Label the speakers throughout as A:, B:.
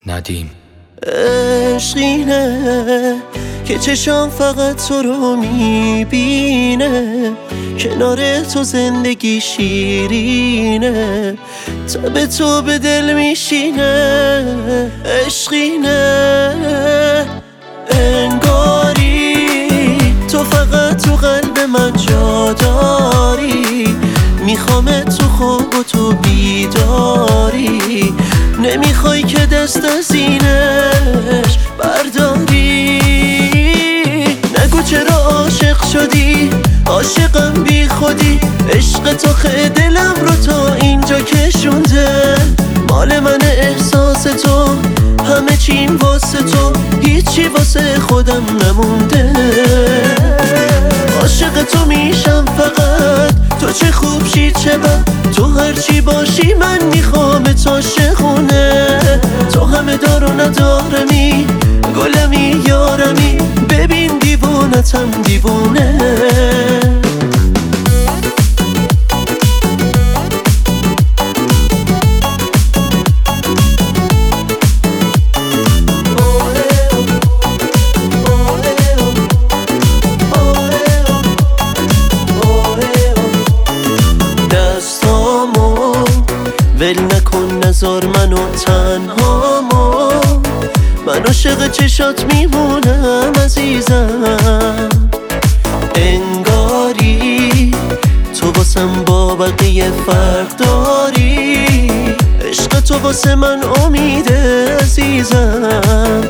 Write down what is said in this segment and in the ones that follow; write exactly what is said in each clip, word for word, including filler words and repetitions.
A: ندیم.
B: عشقینه که چشام فقط تو رو میبینه، کنار تو زندگی شیرینه، تب تو به دل میشینه. عشقینه انگاری تو فقط تو قلب من جا داری، میخوام تو خواب و تو بیداری، نمیخوای که دست از اینش برداری. نگو چرا عاشق شدی، عاشقم بی خودی، عشق تو خیلی دلم رو تا اینجا کشونده، مال من احساس تو، همه چیم واسه تو، هیچی واسه خودم نمونده. عاشق تو میشم فقط، تو چه خوب شی چه بد، تو هرچی باشی من میخوام تا شخونه، تو همه دار و ندارمی، گلمی یارمی، ببین دیوونتم دیوونه. ول نکن نذار منو تنهامو، من عاشق چشات میمونم عزیزم. انگاری تو واسم با بقیه فرق داری، عشق تو واسه من امیده عزیزم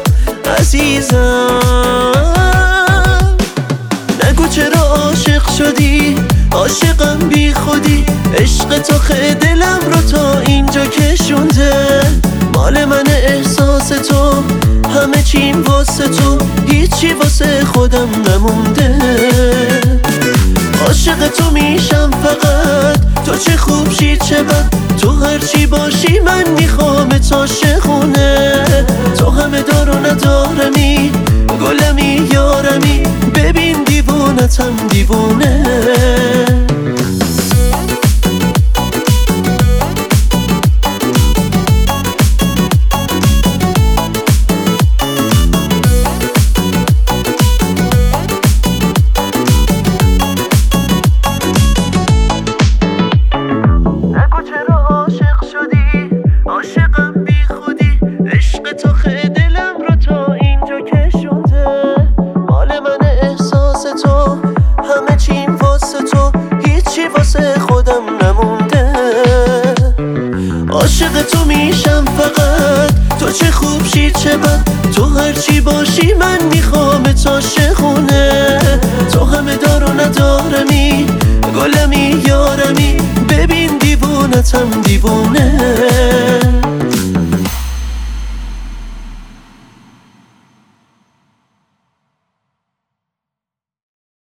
B: عزیزم. نگو چرا عاشق شدی، عاشقم بی خودی، عشق تو خیلی دلم رو تا اینجا کشونده، مال من احساس تو، همه چیم واسه تو، هیچی واسه خودم نمونده. عاشق تو میشم فقط، تو چه خوب شی چه بد، تو هرچی باشی من میخوام تا شخونه، تو همه دار و ندارمی، گلمی یارمی، ببین دیوونتم دیوونه. عاشق تو میشم فقط، تو چه خوب شی چه بد، تو هرچی باشی من میخوام تا شخونه، تو همه دار و ندارمی، گلمی یارمی، ببین دیوونتم دیوونه.